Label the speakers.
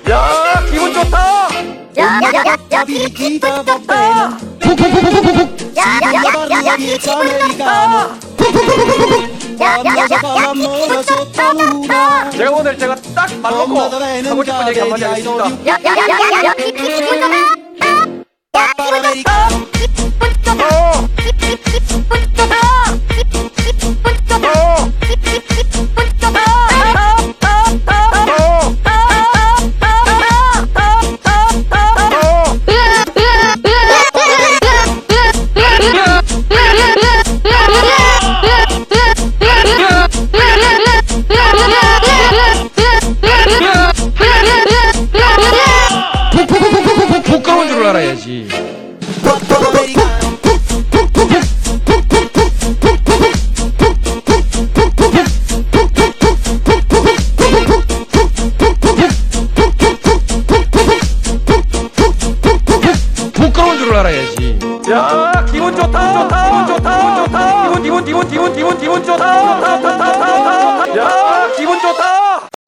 Speaker 1: 야, 기분 좋다.
Speaker 2: 야야야야 기분 좋다. 야야야야 기분 좋다. 야야야야 기분 좋다.
Speaker 1: 제가 오늘 딱 말 놓고 하고 싶은 얘기 한마디 하겠습니다.
Speaker 2: 야야야야 기분 좋다. 야 기분 좋다. 기분 좋다. 기분 좋다. 기분 좋다. 기분 좋다.
Speaker 1: 부끄러운 줄 알아야지. 부끄러운 줄 알아야지. 야, 기분 좋다. 기분 좋다. 야, 기분 좋다.